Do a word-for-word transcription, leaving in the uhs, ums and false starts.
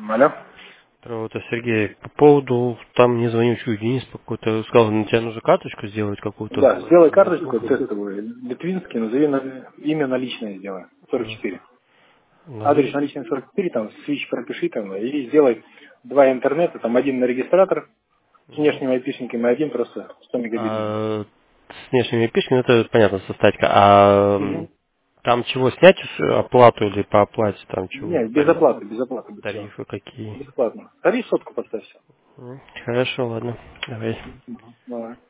Алло. Вот, а Сергей, по поводу, там мне звонил чуть Денис какой-то, сказал, на тебя нужно карточку сделать какую-то. Да, сделай карточку тестовую, литвинский, назови на- имя наличное сделай, сорок четыре. Адрес Назови. наличный сорок четыре, там свич пропиши там, и сделай два интернета, там один на регистратор с внешними айпишниками, и один просто сто мегабитный. А, с внешними пишками, ну, это понятно, со статика. А м, Угу. там чего, снять оплату или по оплате, там чего, Нет, без тариф- оплаты, без оплаты, без всего. тарифы какие? Бесплатно. Тариф сотку поставь все. М, Хорошо, ладно, давай. Давай.